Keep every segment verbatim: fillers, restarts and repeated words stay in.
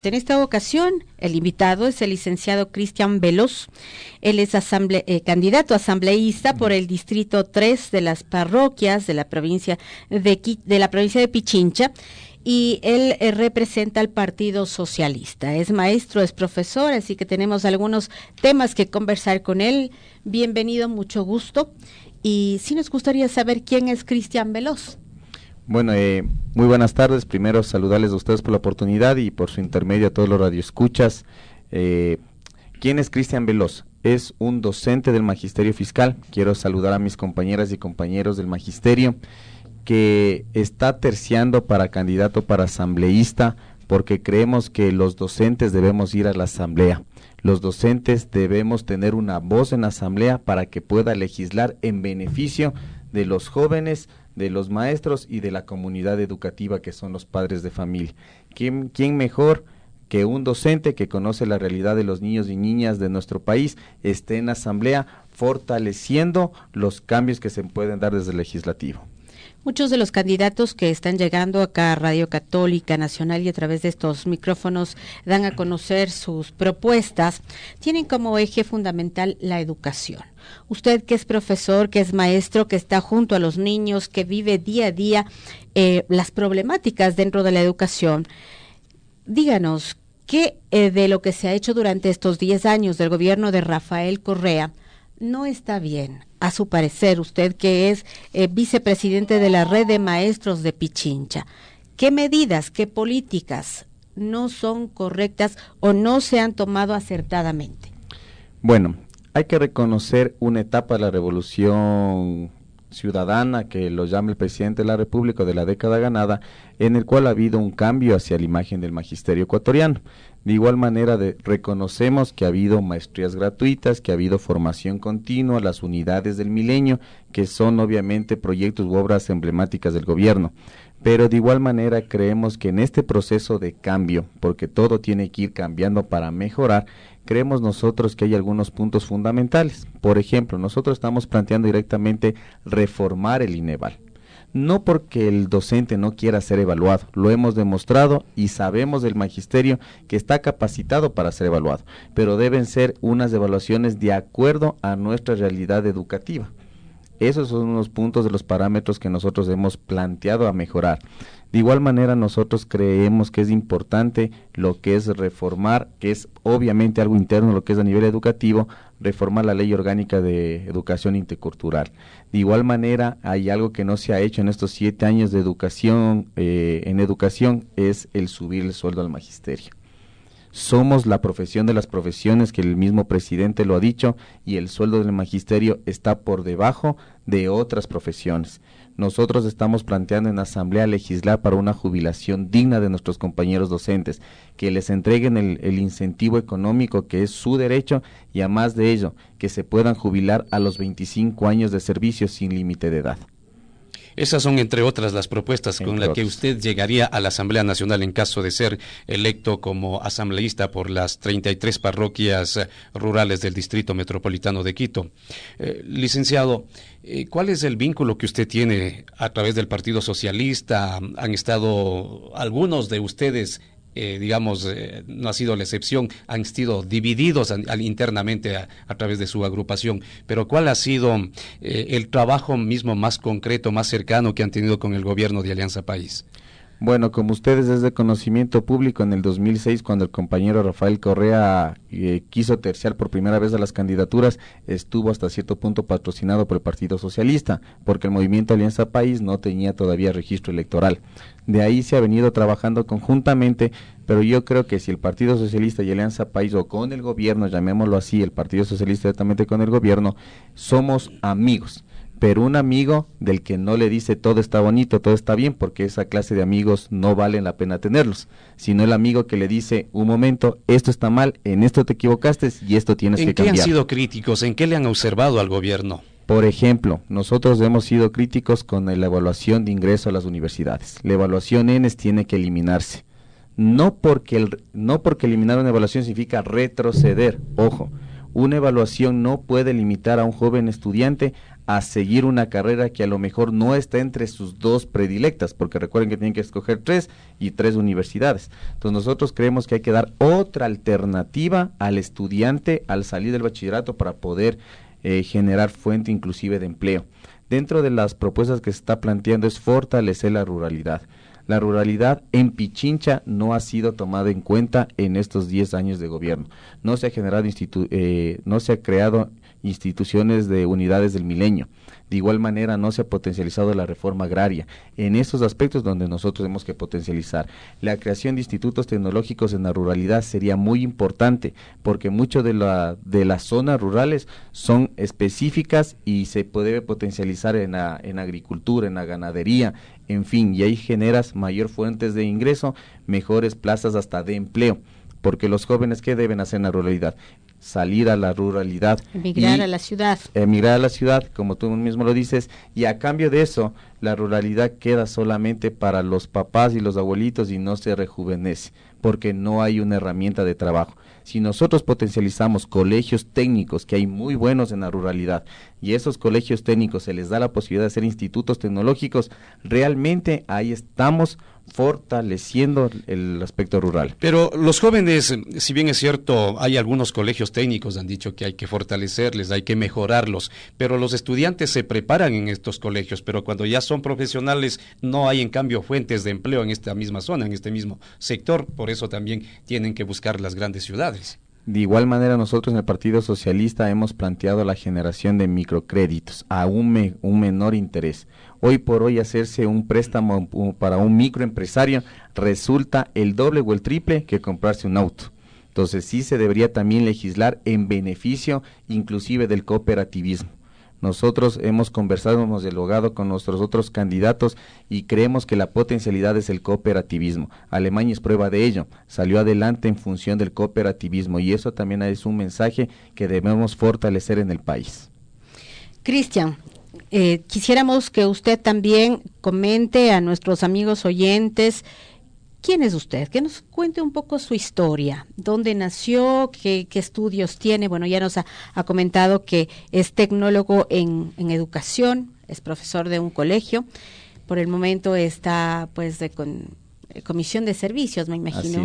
En esta ocasión, el invitado es el licenciado Cristian Veloz. Él es asamble eh, candidato asambleísta por el distrito tres de las parroquias de la provincia de, de la provincia de Pichincha, y él eh, representa al Partido Socialista. Es maestro, es profesor, así que tenemos algunos temas que conversar con él. Bienvenido, mucho gusto. Y sí nos gustaría saber quién es Cristian Veloz. Bueno, eh, muy buenas tardes. Primero saludarles a ustedes por la oportunidad y por su intermedio a todos los radioescuchas. Eh, ¿Quién es Cristian Veloz? Es un docente del Magisterio Fiscal. Quiero saludar a mis compañeras y compañeros del Magisterio que está terciando para candidato para asambleísta, porque creemos que los docentes debemos ir a la asamblea. Los docentes debemos tener una voz en la asamblea para que pueda legislar en beneficio de los jóvenes, de los maestros y de la comunidad educativa, que son los padres de familia. ¿Quién, quién mejor que un docente que conoce la realidad de los niños y niñas de nuestro país esté en la asamblea fortaleciendo los cambios que se pueden dar desde el legislativo? Muchos de los candidatos que están llegando acá a Radio Católica Nacional y a través de estos micrófonos dan a conocer sus propuestas, tienen como eje fundamental la educación. Usted, que es profesor, que es maestro, que está junto a los niños, que vive día a día eh, las problemáticas dentro de la educación, díganos, ¿qué eh, de lo que se ha hecho durante estos diez años del gobierno de Rafael Correa no está bien, a su parecer, usted que es eh, vicepresidente de la Red de Maestros de Pichincha? ¿Qué medidas, qué políticas no son correctas o no se han tomado acertadamente? Bueno, hay que reconocer una etapa de la revolución ciudadana, que lo llama el presidente de la República, de la década ganada, en el cual ha habido un cambio hacia la imagen del magisterio ecuatoriano. De igual manera, de, reconocemos que ha habido maestrías gratuitas, que ha habido formación continua, las unidades del milenio, que son obviamente proyectos u obras emblemáticas del gobierno. Pero de igual manera creemos que en este proceso de cambio, porque todo tiene que ir cambiando para mejorar, creemos nosotros que hay algunos puntos fundamentales. Por ejemplo, nosotros estamos planteando directamente reformar el INEVAL. No porque el docente no quiera ser evaluado, lo hemos demostrado y sabemos del magisterio que está capacitado para ser evaluado, pero deben ser unas evaluaciones de acuerdo a nuestra realidad educativa. Esos son unos puntos de los parámetros que nosotros hemos planteado a mejorar. De igual manera, nosotros creemos que es importante lo que es reformar, que es obviamente algo interno, lo que es a nivel educativo, reformar la ley orgánica de educación intercultural. De igual manera, hay algo que no se ha hecho en estos siete años de educación, eh, en educación, es el subir el sueldo al magisterio. Somos la profesión de las profesiones, que el mismo presidente lo ha dicho, y el sueldo del magisterio está por debajo de otras profesiones. Nosotros estamos planteando en la asamblea legislar para una jubilación digna de nuestros compañeros docentes, que les entreguen el, el incentivo económico que es su derecho, y además de ello, que se puedan jubilar a los veinticinco años de servicio sin límite de edad. Esas son, entre otras, las propuestas con las que usted llegaría a la Asamblea Nacional en caso de ser electo como asambleísta por las treinta y tres parroquias rurales del Distrito Metropolitano de Quito. Eh, licenciado, eh, ¿cuál es el vínculo que usted tiene a través del Partido Socialista? ¿Han estado algunos de ustedes, Eh, digamos, eh, no ha sido la excepción, han sido divididos an, an, internamente a, a través de su agrupación, pero ¿cuál ha sido eh, el trabajo mismo más concreto, más cercano que han tenido con el gobierno de Alianza País? Bueno, como ustedes es de conocimiento público, en el dos mil seis, cuando el compañero Rafael Correa eh, quiso terciar por primera vez a las candidaturas, estuvo hasta cierto punto patrocinado por el Partido Socialista, porque el movimiento Alianza País no tenía todavía registro electoral. De ahí se ha venido trabajando conjuntamente, pero yo creo que si el Partido Socialista y Alianza País, o con el gobierno, llamémoslo así, el Partido Socialista directamente con el gobierno, somos amigos. Pero un amigo del que no le dice todo está bonito, todo está bien, porque esa clase de amigos no valen la pena tenerlos, sino el amigo que le dice, un momento, esto está mal, en esto te equivocaste y esto tienes que cambiar. ¿En qué han sido críticos? ¿En qué le han observado al gobierno? Por ejemplo, nosotros hemos sido críticos con la evaluación de ingreso a las universidades. La evaluación E N E S tiene que eliminarse. No porque, el, no porque eliminar una evaluación significa retroceder, ojo. Una evaluación no puede limitar a un joven estudiante a seguir una carrera que a lo mejor no está entre sus dos predilectas, porque recuerden que tienen que escoger tres y tres universidades. Entonces nosotros creemos que hay que dar otra alternativa al estudiante al salir del bachillerato para poder eh, generar fuente inclusive de empleo. Dentro de las propuestas que se está planteando es fortalecer la ruralidad. La ruralidad en Pichincha no ha sido tomada en cuenta en estos diez años de gobierno. No se ha generado institu eh, no se ha creado instituciones de unidades del milenio. De igual manera no se ha potencializado la reforma agraria. En esos aspectos donde nosotros tenemos que potencializar. La creación de institutos tecnológicos en la ruralidad sería muy importante, porque muchas de, la, de las zonas rurales son específicas y se puede potencializar en la, en agricultura, en la ganadería, en fin, y ahí generas mayor fuentes de ingreso, mejores plazas hasta de empleo, porque los jóvenes, ¿qué deben hacer en la ruralidad? Salir a la ruralidad. Emigrar y, a la ciudad. Emigrar a la ciudad, como tú mismo lo dices, y a cambio de eso, la ruralidad queda solamente para los papás y los abuelitos y no se rejuvenece, porque no hay una herramienta de trabajo. Si nosotros potencializamos colegios técnicos, que hay muy buenos en la ruralidad, y esos colegios técnicos se les da la posibilidad de hacer institutos tecnológicos, realmente ahí estamos fortaleciendo el aspecto rural. Pero los jóvenes, si bien es cierto, hay algunos colegios técnicos, han dicho que hay que fortalecerles, hay que mejorarlos, pero los estudiantes se preparan en estos colegios, pero cuando ya son profesionales no hay en cambio fuentes de empleo en esta misma zona, en este mismo sector, por eso también tienen que buscar las grandes ciudades. De igual manera nosotros en el Partido Socialista hemos planteado la generación de microcréditos a un, me, un menor interés. Hoy por hoy hacerse un préstamo para un microempresario resulta el doble o el triple que comprarse un auto. Entonces sí se debería también legislar en beneficio inclusive del cooperativismo. Nosotros hemos conversado, hemos dialogado con nuestros otros candidatos y creemos que la potencialidad es el cooperativismo. Alemania es prueba de ello, salió adelante en función del cooperativismo y eso también es un mensaje que debemos fortalecer en el país. Cristian, eh, quisiéramos que usted también comente a nuestros amigos oyentes ¿quién es usted? Que nos cuente un poco su historia, dónde nació, qué, qué estudios tiene. Bueno, ya nos ha, ha comentado que es tecnólogo en, en educación, es profesor de un colegio. Por el momento está pues de con, comisión de servicios, me imagino,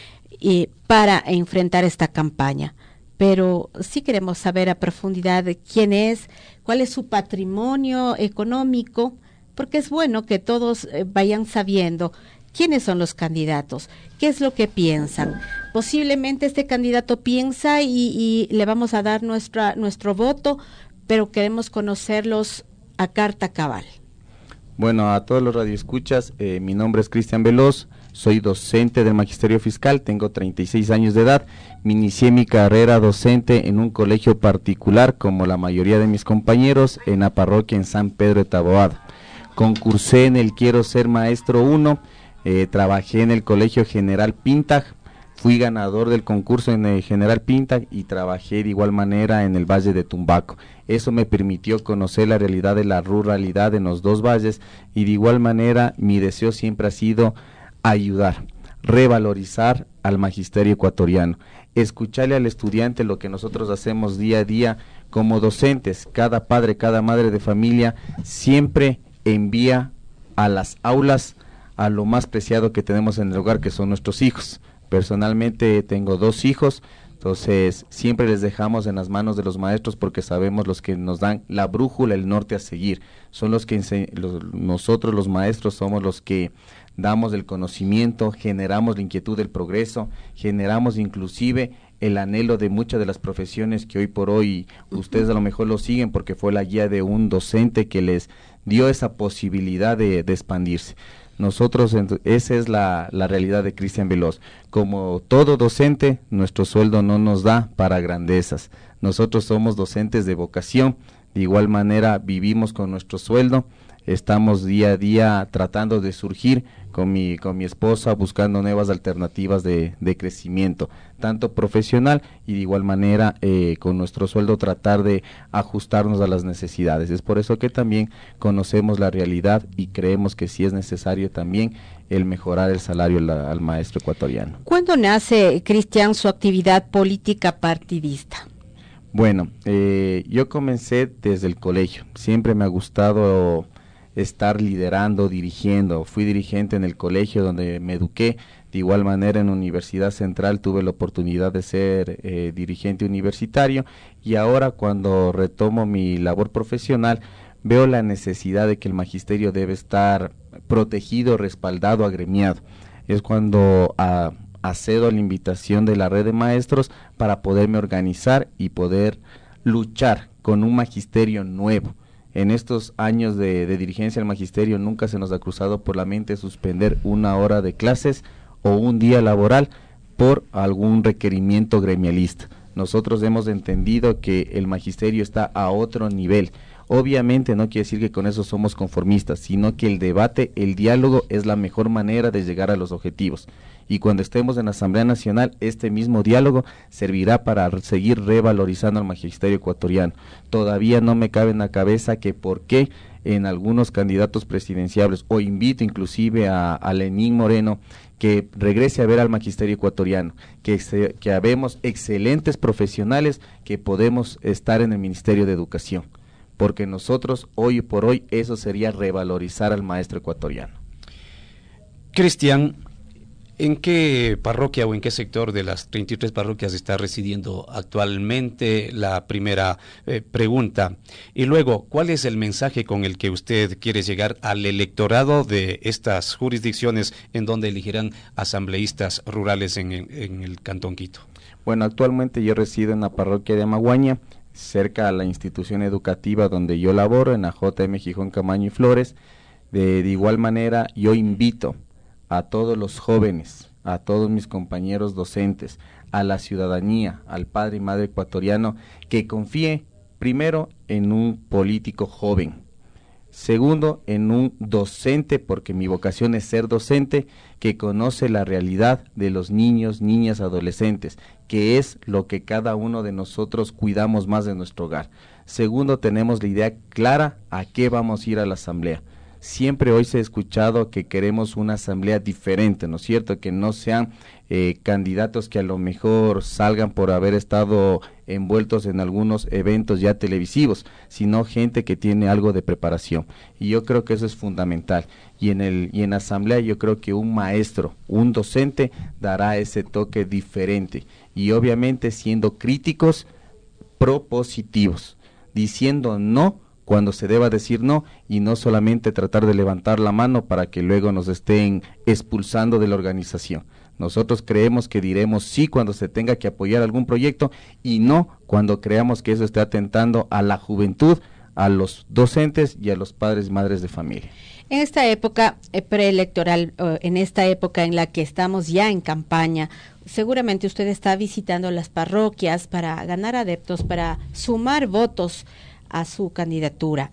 y para enfrentar esta campaña. Pero sí queremos saber a profundidad de quién es, cuál es su patrimonio económico, porque es bueno que todos eh, vayan sabiendo quiénes son los candidatos, qué es lo que piensan. Posiblemente este candidato piensa y, y le vamos a dar nuestra, nuestro voto, pero queremos conocerlos a carta cabal. Bueno, a todos los radioescuchas, eh, mi nombre es Cristian Veloz, soy docente del Magisterio Fiscal, tengo treinta y seis años de edad, me inicié mi carrera docente en un colegio particular, como la mayoría de mis compañeros, en la parroquia en San Pedro de Taboada. Concursé en el Quiero Ser Maestro uno, Eh, trabajé en el Colegio General Pintag, fui ganador del concurso en el General Pintag y trabajé de igual manera en el Valle de Tumbaco. Eso me permitió conocer la realidad de la ruralidad en los dos valles y de igual manera mi deseo siempre ha sido ayudar, revalorizar al magisterio ecuatoriano, escucharle al estudiante lo que nosotros hacemos día a día como docentes. Cada padre, cada madre de familia siempre envía a las aulas a lo más preciado que tenemos en el hogar, que son nuestros hijos. Personalmente tengo dos hijos, entonces siempre les dejamos en las manos de los maestros porque sabemos los que nos dan la brújula, el norte a seguir. Son los que los, nosotros los maestros somos los que damos el conocimiento, generamos la inquietud del progreso, generamos inclusive el anhelo de muchas de las profesiones que hoy por hoy ustedes a lo mejor lo siguen porque fue la guía de un docente que les dio esa posibilidad de, de expandirse. Nosotros, esa es la, la realidad de Cristian Veloz. Como todo docente, nuestro sueldo no nos da para grandezas. Nosotros somos docentes de vocación, de igual manera vivimos con nuestro sueldo, estamos día a día tratando de surgir con mi, con mi esposa, buscando nuevas alternativas de, de crecimiento, tanto profesional y de igual manera eh, con nuestro sueldo tratar de ajustarnos a las necesidades. Es por eso que también conocemos la realidad y creemos que sí es necesario también el mejorar el salario al, al maestro ecuatoriano. ¿Cuándo nace, Cristian, su actividad política partidista? Bueno, eh, yo comencé desde el colegio, siempre me ha gustado estar liderando, dirigiendo, fui dirigente en el colegio donde me eduqué, de igual manera en Universidad Central tuve la oportunidad de ser eh, dirigente universitario y ahora cuando retomo mi labor profesional veo la necesidad de que el magisterio debe estar protegido, respaldado, agremiado. Es cuando a, accedo a la invitación de la red de maestros para poderme organizar y poder luchar con un magisterio nuevo. En estos años de, de dirigencia del magisterio nunca se nos ha cruzado por la mente suspender una hora de clases o un día laboral por algún requerimiento gremialista. Nosotros hemos entendido que el magisterio está a otro nivel. Obviamente no quiere decir que con eso somos conformistas, sino que el debate, el diálogo es la mejor manera de llegar a los objetivos. Y cuando estemos en la Asamblea Nacional, este mismo diálogo servirá para seguir revalorizando al magisterio ecuatoriano. Todavía no me cabe en la cabeza que por qué en algunos candidatos presidenciables, o invito inclusive a, a Lenín Moreno, que regrese a ver al magisterio ecuatoriano, que, se, que habemos excelentes profesionales que podemos estar en el Ministerio de Educación, porque nosotros hoy por hoy eso sería revalorizar al maestro ecuatoriano. Cristian, ¿en qué parroquia o en qué sector de las treinta y tres parroquias está residiendo actualmente? La primera eh, pregunta. Y luego, ¿cuál es el mensaje con el que usted quiere llegar al electorado de estas jurisdicciones en donde elegirán asambleístas rurales en, en, en el Cantón Quito? Bueno, actualmente yo resido en la parroquia de Amaguaña, cerca a la institución educativa donde yo laboro, en la J M Gijón, Camaño y Flores. De, de igual manera, yo invito a todos los jóvenes, a todos mis compañeros docentes, a la ciudadanía, al padre y madre ecuatoriano, que confíe primero en un político joven, segundo en un docente, porque mi vocación es ser docente, que conoce la realidad de los niños, niñas, adolescentes, que es lo que cada uno de nosotros cuidamos más de nuestro hogar. Segundo, tenemos la idea clara a qué vamos a ir a la asamblea. Siempre hoy se ha escuchado que queremos una asamblea diferente, ¿no es cierto? Que no sean eh, candidatos que a lo mejor salgan por haber estado envueltos en algunos eventos ya televisivos, sino gente que tiene algo de preparación. Y yo creo que eso es fundamental. Y en el y en la asamblea yo creo que un maestro, un docente, dará ese toque diferente. Y obviamente siendo críticos, propositivos, diciendo no cuando se deba decir no, y no solamente tratar de levantar la mano para que luego nos estén expulsando de la organización. Nosotros creemos que diremos sí cuando se tenga que apoyar algún proyecto y no cuando creamos que eso esté atentando a la juventud, a los docentes y a los padres y madres de familia. En esta época eh, preelectoral, eh, en esta época en la que estamos ya en campaña, seguramente usted está visitando las parroquias para ganar adeptos, para sumar votos a su candidatura.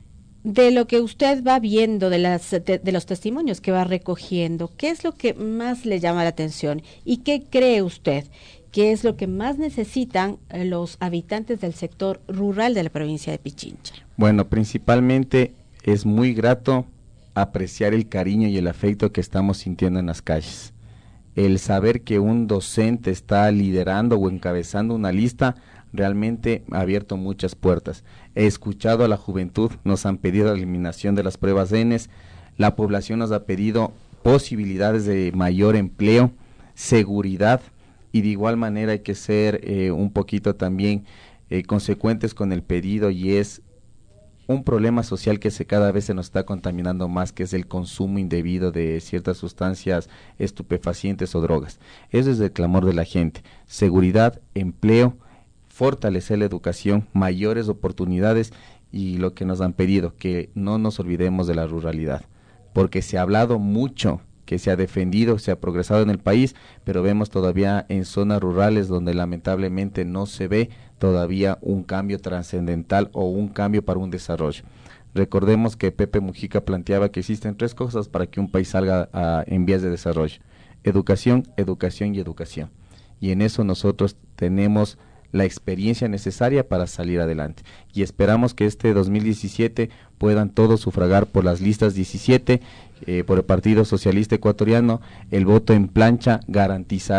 De lo que usted va viendo, de, las, de, de los testimonios que va recogiendo, ¿qué es lo que más le llama la atención? ¿Y qué cree usted que es lo que más necesitan los habitantes del sector rural de la provincia de Pichincha? Bueno, principalmente es muy grato apreciar el cariño y el afecto que estamos sintiendo en las calles. El saber que un docente está liderando o encabezando una lista realmente ha abierto muchas puertas. He escuchado a la juventud, nos han pedido la eliminación de las pruebas D N S, la población nos ha pedido posibilidades de mayor empleo, seguridad, y de igual manera hay que ser eh, un poquito también eh, consecuentes con el pedido, y es un problema social que se cada vez se nos está contaminando más, que es el consumo indebido de ciertas sustancias estupefacientes o drogas. Eso es el clamor de la gente: seguridad, empleo, fortalecer la educación, mayores oportunidades, y lo que nos han pedido, que no nos olvidemos de la ruralidad, porque se ha hablado mucho, que se ha defendido, se ha progresado en el país, pero vemos todavía en zonas rurales donde lamentablemente no se ve todavía un cambio trascendental o un cambio para un desarrollo. Recordemos que Pepe Mujica planteaba que existen tres cosas para que un país salga a, en vías de desarrollo: educación, educación y educación. Y en eso nosotros tenemos la experiencia necesaria para salir adelante, y esperamos que este dos mil diecisiete puedan todos sufragar por las listas diecisiete, eh, por el Partido Socialista Ecuatoriano. El voto en plancha garantizará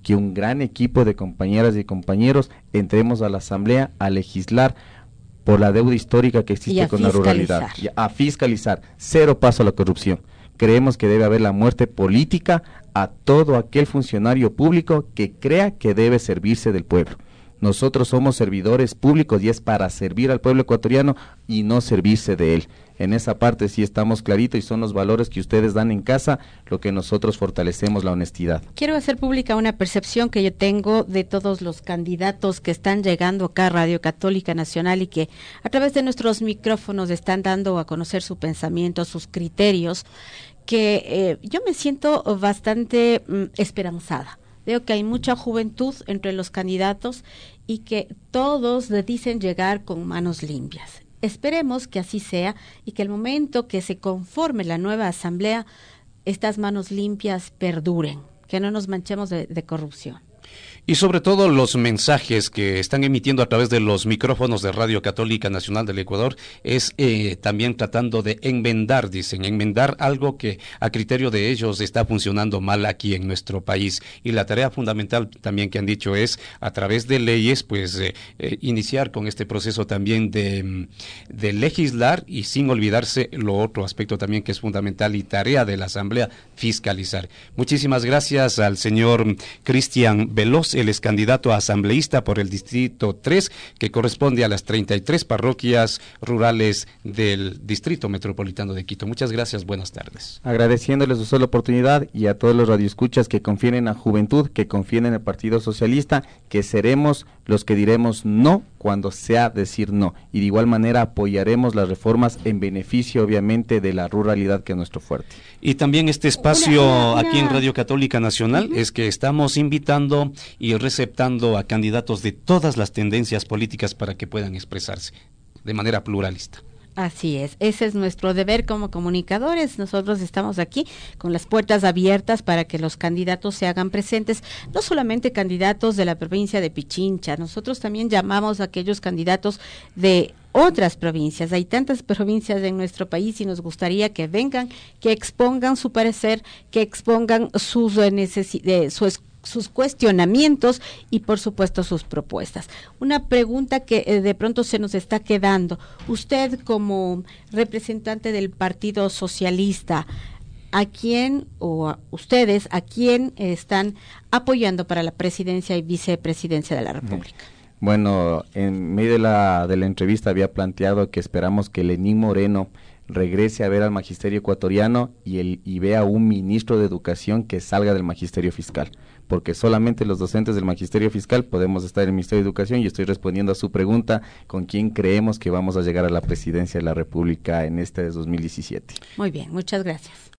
que un gran equipo de compañeras y compañeros entremos a la Asamblea a legislar por la deuda histórica que existe con la ruralidad, y a fiscalizar, cero paso a la corrupción. Creemos que debe haber la muerte política a todo aquel funcionario público que crea que debe servirse del pueblo. Nosotros somos servidores públicos y es para servir al pueblo ecuatoriano y no servirse de él. En esa parte sí estamos claritos y son los valores que ustedes dan en casa lo que nosotros fortalecemos, la honestidad. Quiero hacer pública una percepción que yo tengo de todos los candidatos que están llegando acá a Radio Católica Nacional y que a través de nuestros micrófonos están dando a conocer su pensamiento, sus criterios, que eh, yo me siento bastante mm, esperanzada. Veo que hay mucha juventud entre los candidatos y que todos le dicen llegar con manos limpias. Esperemos que así sea y que el momento que se conforme la nueva asamblea, estas manos limpias perduren, que no nos manchemos de, de corrupción. Y sobre todo los mensajes que están emitiendo a través de los micrófonos de Radio Católica Nacional del Ecuador es eh, también tratando de enmendar, dicen, enmendar algo que a criterio de ellos está funcionando mal aquí en nuestro país. Y la tarea fundamental también que han dicho es a través de leyes, pues eh, eh, iniciar con este proceso también de, de legislar y sin olvidarse lo otro aspecto también que es fundamental y tarea de la Asamblea, fiscalizar. Muchísimas gracias al señor Cristian Veloz. Él es candidato a asambleísta por el Distrito tres, que corresponde a las treinta y tres parroquias rurales del Distrito Metropolitano de Quito. Muchas gracias, buenas tardes. Agradeciéndoles su sola oportunidad y a todos los radioescuchas que confíen en la juventud, que confíen en el Partido Socialista, que seremos los que diremos no cuando sea decir no. Y de igual manera apoyaremos las reformas en beneficio, obviamente, de la ruralidad, que es nuestro fuerte. Y también este espacio una, una, una... aquí en Radio Católica Nacional uh-huh. es que estamos invitando y receptando a candidatos de todas las tendencias políticas para que puedan expresarse de manera pluralista. Así es, ese es nuestro deber como comunicadores. Nosotros estamos aquí con las puertas abiertas para que los candidatos se hagan presentes, no solamente candidatos de la provincia de Pichincha, nosotros también llamamos a aquellos candidatos de otras provincias. Hay tantas provincias en nuestro país y nos gustaría que vengan, que expongan su parecer, que expongan sus necesidades, su sus cuestionamientos y por supuesto sus propuestas. Una pregunta que eh, de pronto se nos está quedando. Usted como representante del Partido Socialista, ¿a quién o a ustedes a quién eh, están apoyando para la presidencia y vicepresidencia de la República? Bueno, en medio de la, de la entrevista había planteado que esperamos que Lenín Moreno regrese a ver al magisterio ecuatoriano y, el, y vea un ministro de educación que salga del magisterio fiscal, porque solamente los docentes del magisterio fiscal podemos estar en el Ministerio de Educación, y estoy respondiendo a su pregunta con quién creemos que vamos a llegar a la presidencia de la República en este dos mil diecisiete. Muy bien, muchas gracias.